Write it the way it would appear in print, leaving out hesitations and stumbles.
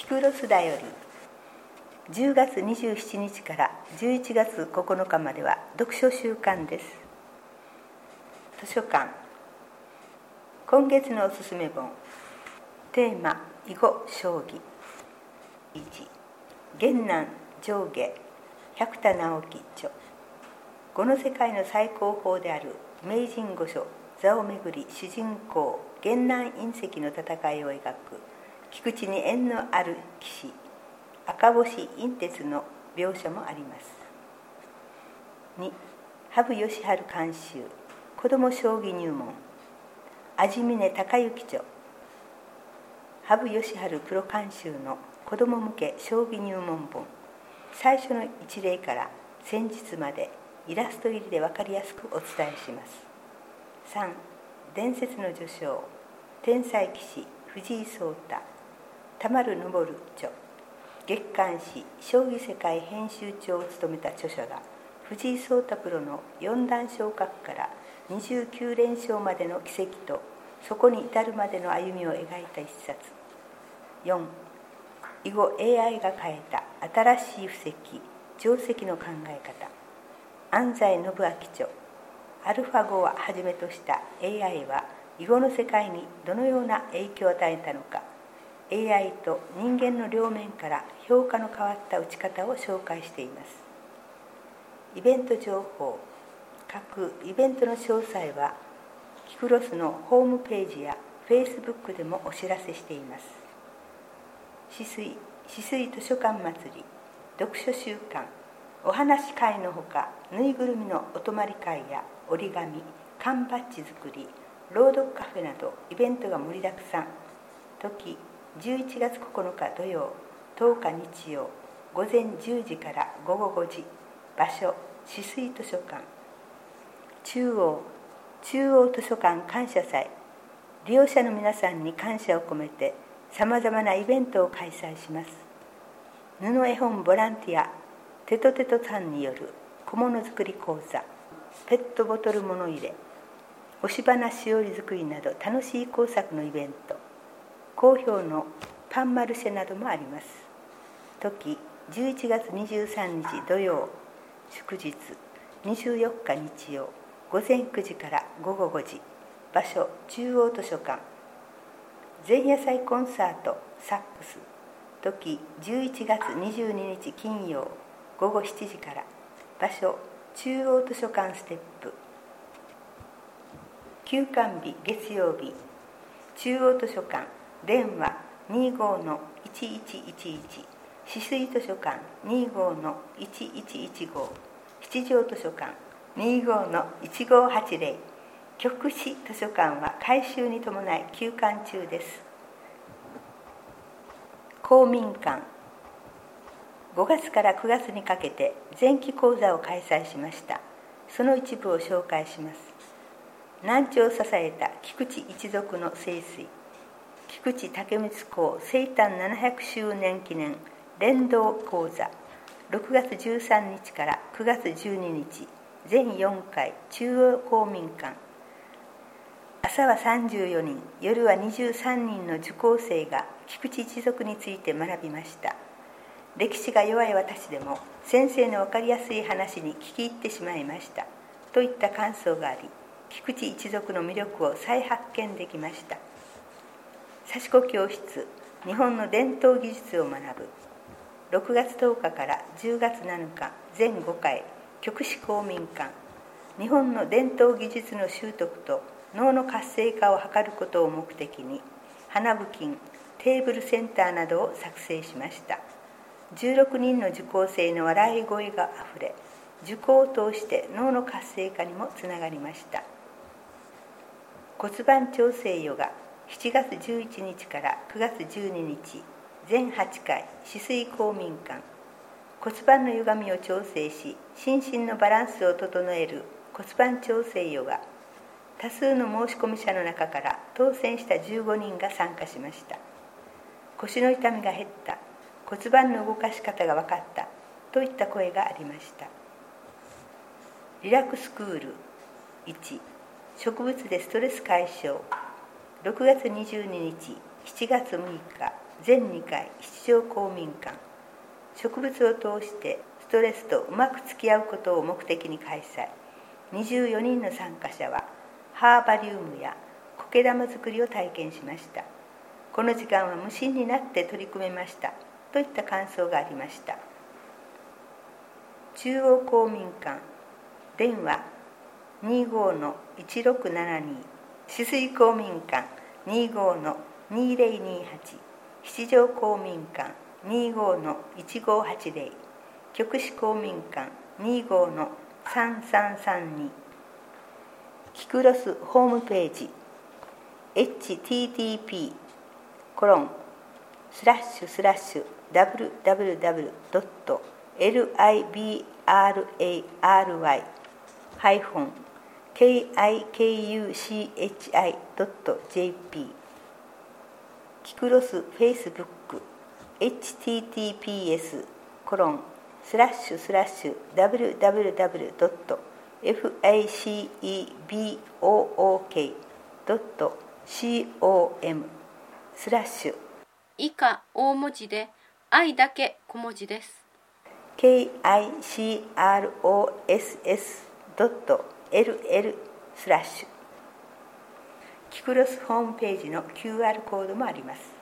キクロスだより10月27日から11月9日までは読書週間です。図書館。今月のおすすめ本。テーマ、囲碁将棋。1、元南上下百田直樹著。碁の世界の最高峰である名人御所座をめぐり、主人公元南隕石の戦いを描く菊池に縁のある棋士赤星陰鉄の描写もあります。2、羽生善治監修子ども将棋入門味峰隆之著。羽生善治プロ監修の子ども向け将棋入門本。最初の一例から戦術までイラスト入りで分かりやすくお伝えします。3、伝説の序章天才棋士藤井聡太田丸昇著。月刊誌将棋世界編集長を務めた著者が藤井聡太プロの四段昇格から29連勝までの軌跡とそこに至るまでの歩みを描いた一冊。4、囲碁 AI が変えた新しい布石定石の考え方安西信明著。アルファ碁をはじめとした AI は囲碁の世界にどのような影響を与えたのか、 AI と人間の両面から評価の変わった打ち方を紹介しています。イベント情報。各イベントの詳細はキクロスのホームページや Facebook でもお知らせしています。止水図書館祭り読書週間お話会のほか、ぬいぐるみのお泊まり会や折り紙、缶バッジ作り、朗読カフェなどイベントが盛りだくさん。時11月9日土曜、10日日曜、午前10時から午後5時。場所止水図書館。中央図書館感謝祭。利用者の皆さんに感謝を込めてさまざまなイベントを開催します。布絵本ボランティアテトテトさんによる小物作り講座、ペットボトル物入れ、押し花しおり作りなど楽しい工作のイベント、好評のパンマルシェなどもあります。時11月23日土曜、祝日24日日曜、午前9時から午後5時。場所中央図書館。前夜祭コンサートサックス。時11月22日金曜午後7時から。場所中央図書館ステップ。休館日月曜日、中央図書館。電話 25-1111、止水図書館 25-1115、七条図書館 25-1580、極紫図書館は改修に伴い休館中です。公民館。5月から9月にかけて前期講座を開催しました。その一部を紹介します。南朝を支えた菊池一族の盛衰、菊池武光公生誕700周年記念連動講座。6月13日から9月12日、全4回中央公民館。朝は34人、夜は23人の受講生が菊池一族について学びました。歴史が弱い私でも先生の分かりやすい話に聞き入ってしまいましたといった感想があり、菊池一族の魅力を再発見できました。刺し子教室、日本の伝統技術を学ぶ。6月10日から10月7日、全5回極紫公民館。日本の伝統技術の習得と脳の活性化を図ることを目的に花布巾、テーブルセンターなどを作成しました。16人の受講生の笑い声があふれ、受講を通して脳の活性化にもつながりました。骨盤調整ヨガ、7月11日から9月12日、全8回止水公民館。骨盤の歪みを調整し、心身のバランスを整える骨盤調整ヨガ。多数の申し込み者の中から当選した15人が参加しました。腰の痛みが減った、骨盤の動かし方が分かったといった声がありました。リラックスクール。1、植物でストレス解消。6月22日、7月6日、 全2回七条公民館、植物を通してストレスとうまく付き合うことを目的に開催。24人の参加者はハーバリウムや苔玉作りを体験しました。この時間は無心になって取り組めましたといった感想がありました。中央公民館、電話 25-1672、止水公民館 25-2028、七条公民館 25-1580、極紫公民館 25-3332。キクロスホームページ http://www.libra-kikuchi.jp キクロスフェイスブック https://www.facebook.com 以下大文字で愛だけ小文字です。 KICROSS.LL キクロスホームページの QR コードもあります。